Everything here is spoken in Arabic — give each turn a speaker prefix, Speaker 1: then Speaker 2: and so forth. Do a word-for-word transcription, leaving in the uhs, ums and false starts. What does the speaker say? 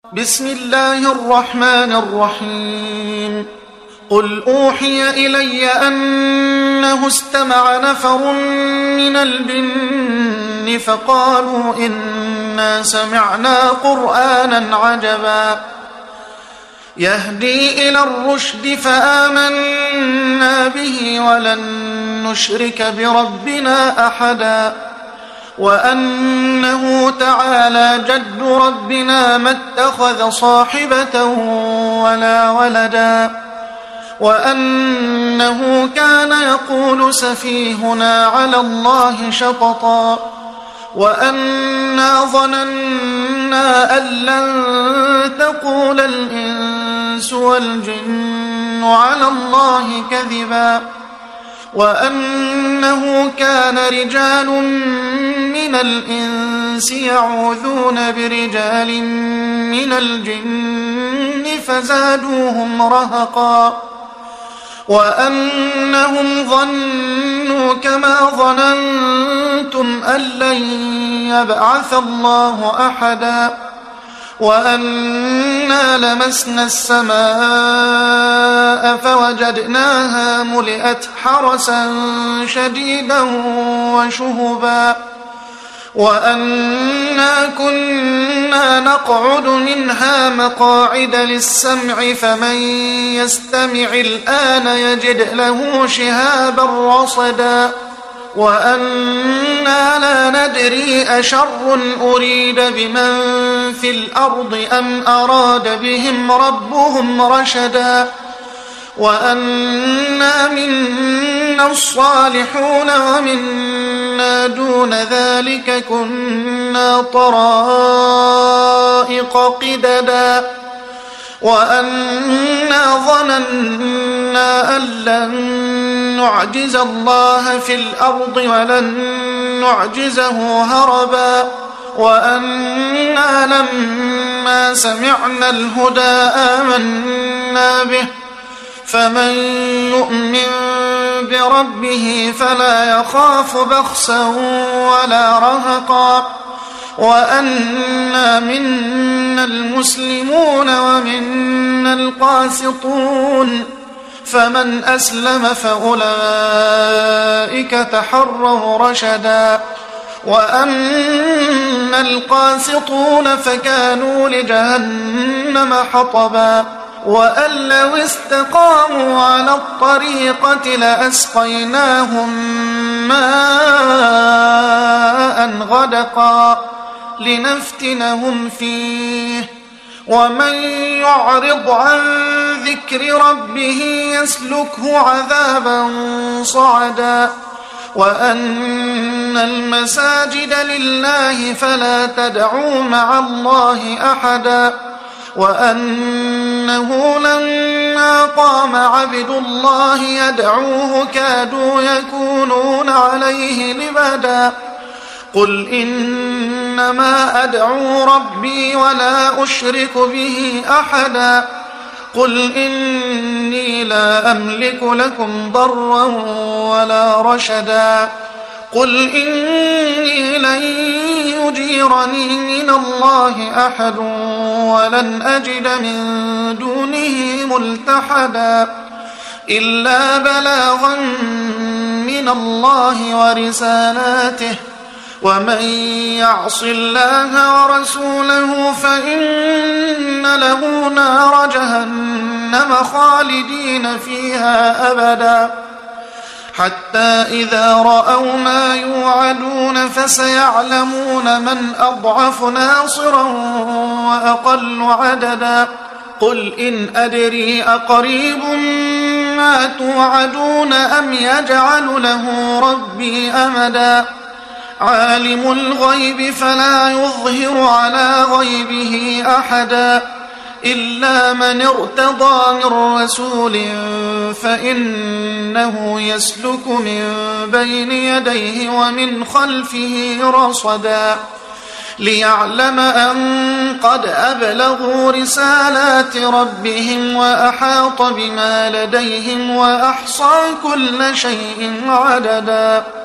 Speaker 1: بسم الله الرحمن الرحيم قل أوحي إلي أنه استمع نفر من الجن فقالوا إنا سمعنا قرآنا عجبا يهدي إلى الرشد فآمنا به ولن نشرك بربنا أحدا وأنه تعالى جد ربنا ما اتخذ صاحبة ولا ولدا وأنه كان يقول سفيهنا على الله شططا وأنا ظننا أن لن تقول الإنس والجن على الله كذبا وأنه كان رجال من الإنس يعوذون برجال من الجن فزادوهم رهقا وأنهم ظنوا كما ظننتم أن لن يبعث الله أحدا وأنا لمسنا السماء فوجدناها ملئت حرسا شديدا وشهبا وأنا كنا نقعد منها مقاعد للسمع فمن يستمع الآن يجد له شهابا رصدا وأنا لا ندري أشر أريد بمن في الأرض أم أراد بهم ربهم رشدا وأنا منا الصالحون ومنا دون ذلك كنا طرائق قددا وأنا ظننا أن لن نعجز الله في الأرض ولن نعجزه هربا وأنا لما سمعنا الهدى آمنا به فمن يؤمن بربه فلا يخاف بخسا ولا رهقا وأنا منا المسلمون ومنا القاسطون فمن أسلم فأولئك تحروا رشدا وأما القاسطون فكانوا لجهنم حطبا وأن لو استقاموا على الطريقة لأسقيناهم ماء غدقا لنفتنهم فيه ومن يعرض عن ذكر ربه يسلكه عذابا صعدا وأن المساجد لله فلا تدعوا مع الله أحدا وأنه لما قام عبد الله يدعوه كادوا يكونون عليه لبدا قل إنما أدعو ربي ولا أشرك به أحدا قل إني لا أملك لكم ضرا ولا رشدا قل إني لن يجيرني من الله أحد ولن أجد من دونه ملتحدا إلا بلاغا من الله ورسالاته ومن يعص الله ورسوله فإن له نار جهنم خالدين فيها أبدا حتى إذا رأوا ما يوعدون فسيعلمون من أضعف ناصرا وأقل عددا قل إن أدري أقريب ما توعدون أم يجعل له ربي أمدا عالم الغيب فلا يظهر على غيبه أحدا إلا من ارتضى من رسول فإنه يسلك من بين يديه ومن خلفه رصدا ليعلم أن قد أبلغوا رسالات ربهم وأحاط بما لديهم وأحصى كل شيء عددا